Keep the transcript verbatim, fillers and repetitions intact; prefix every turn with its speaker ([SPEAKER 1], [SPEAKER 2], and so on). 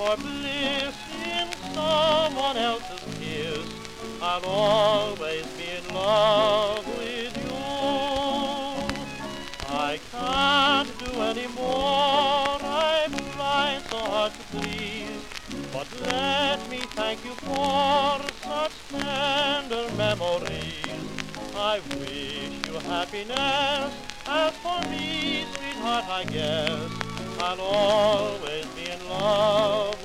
[SPEAKER 1] for bliss in someone else's kiss. I'll always be in love with you. I can't do any more, I'm trying so hard to please, but let me thank you for such tender memories. I wish you happiness, as for me, sweetheart, I guess I'll always be in love